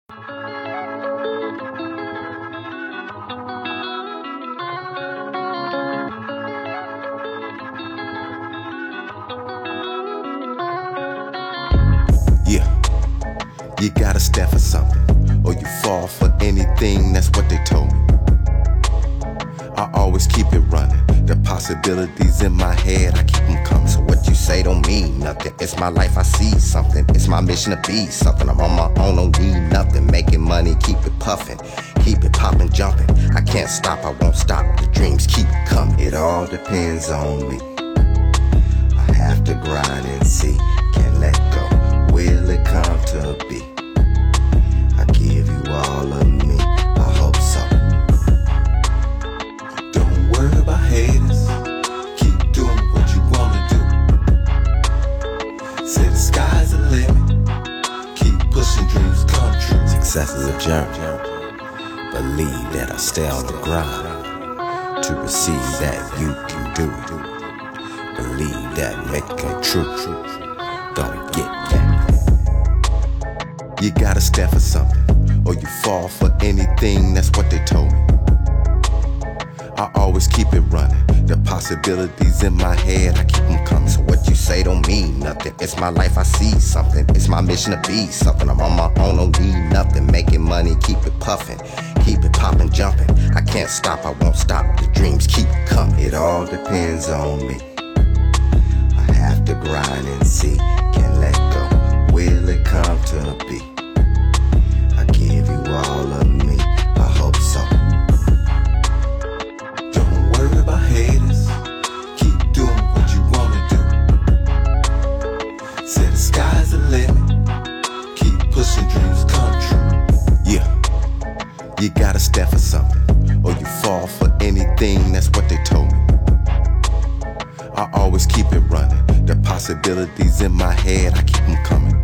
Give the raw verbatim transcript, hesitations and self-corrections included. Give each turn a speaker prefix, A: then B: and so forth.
A: Yeah, you gotta stand for something, or you fall for anything, that's what they told me. I always keep it running, the possibilities in my head, I keep them coming. So what you say don't mean nothing, it's my life, I see something. It's my mission to be something, I'm on my own, don't need nothing. Making money, keep it puffing, keep it popping, jumping. I can't stop, I won't stop, the dreams keep coming. It all depends on me, I have to grind and see, can't let go. Will it come to be? I give you all of me, I hope so. Don't worry about haters, keep doing what you wanna do. Say the sky's the limit, keep pushing, dreams come true. Success is a journey, believe that I stay on the grind to receive that you can do it. Believe that, make it come true. Don't get that. You gotta stand for something, or you fall for anything, that's what they told me. I always keep it running, the possibilities in my head, I keep them coming. So what you say don't mean nothing, it's my life, I see something. It's my mission to be something, I'm on my own, don't need nothing. Making money, keep it puffing, keep it popping, jumping. I can't stop, I won't stop, the dreams keep coming. It all depends on me, I have to grind and see, can't let go. Will it come to be? I give you all of me, I hope so. Don't worry about haters, keep doing what you wanna do. Say the sky's the limit, keep pushing, dreams come true. Yeah, you gotta stand for something, or you fall for anything, that's what they told me. I always keep it running, the possibilities in my head, I keep them coming.